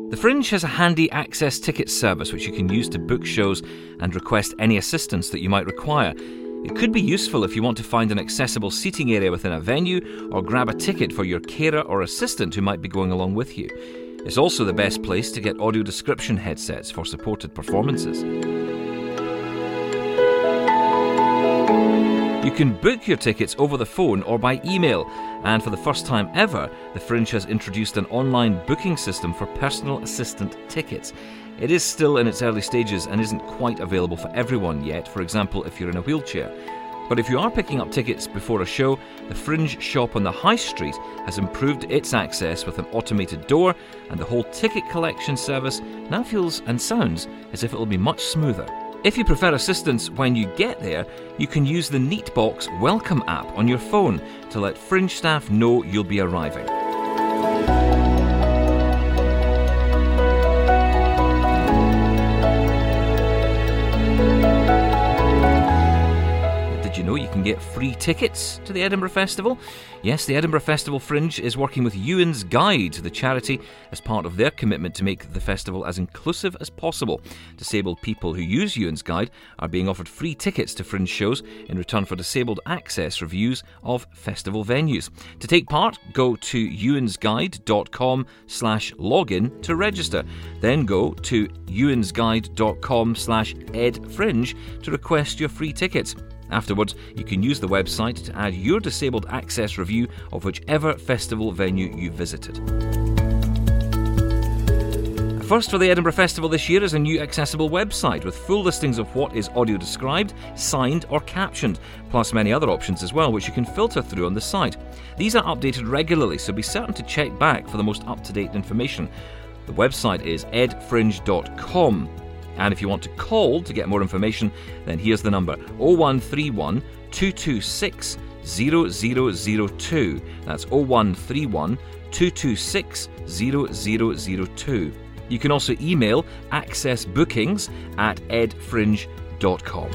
The Fringe has a handy access ticket service which you can use to book shows and request any assistance that you might require. It could be useful if you want to find an accessible seating area within a venue or grab a ticket for your carer or assistant who might be going along with you. It's also the best place to get audio description headsets for supported performances. You can book your tickets over the phone or by email, and for the first time ever, the Fringe has introduced an online booking system for personal assistant tickets. It is still in its early stages and isn't quite available for everyone yet, for example if you're in a wheelchair. But if you are picking up tickets before a show, the Fringe shop on the High Street has improved its access with an automated door, and the whole ticket collection service now feels and sounds as if it will be much smoother. If you prefer assistance when you get there, you can use the Neatbox Welcome app on your phone to let Fringe staff know you'll be arriving. Did you know you can get free tickets to the Edinburgh Festival? Yes, the Edinburgh Festival Fringe is working with Ewan's Guide, the charity, as part of their commitment to make the festival as inclusive as possible. Disabled people who use Ewan's Guide are being offered free tickets to Fringe shows in return for disabled access reviews of festival venues. To take part, go to ewansguide.com/login to register. Then go to ewansguide.com/edfringe to request your free tickets. Afterwards, you can use the website to add your disabled access review of whichever festival venue you visited. First for the Edinburgh Festival this year is a new accessible website with full listings of what is audio described, signed or captioned, plus many other options as well, which you can filter through on the site. These are updated regularly, so be certain to check back for the most up-to-date information. The website is edfringe.com. And if you want to call to get more information, then here's the number: 0131 226 0002. That's 0131 226 0002. You can also email accessbookings@edfringe.com.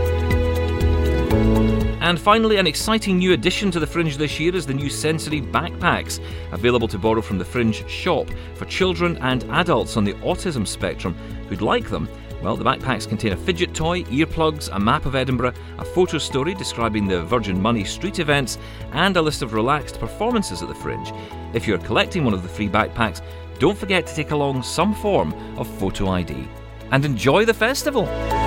And finally, an exciting new addition to the Fringe this year is the new sensory backpacks, available to borrow from the Fringe shop for children and adults on the autism spectrum who'd like them. Well, the backpacks contain a fidget toy, earplugs, a map of Edinburgh, a photo story describing the Virgin Money street events, and a list of relaxed performances at the Fringe. If you're collecting one of the free backpacks, don't forget to take along some form of photo ID. And enjoy the festival!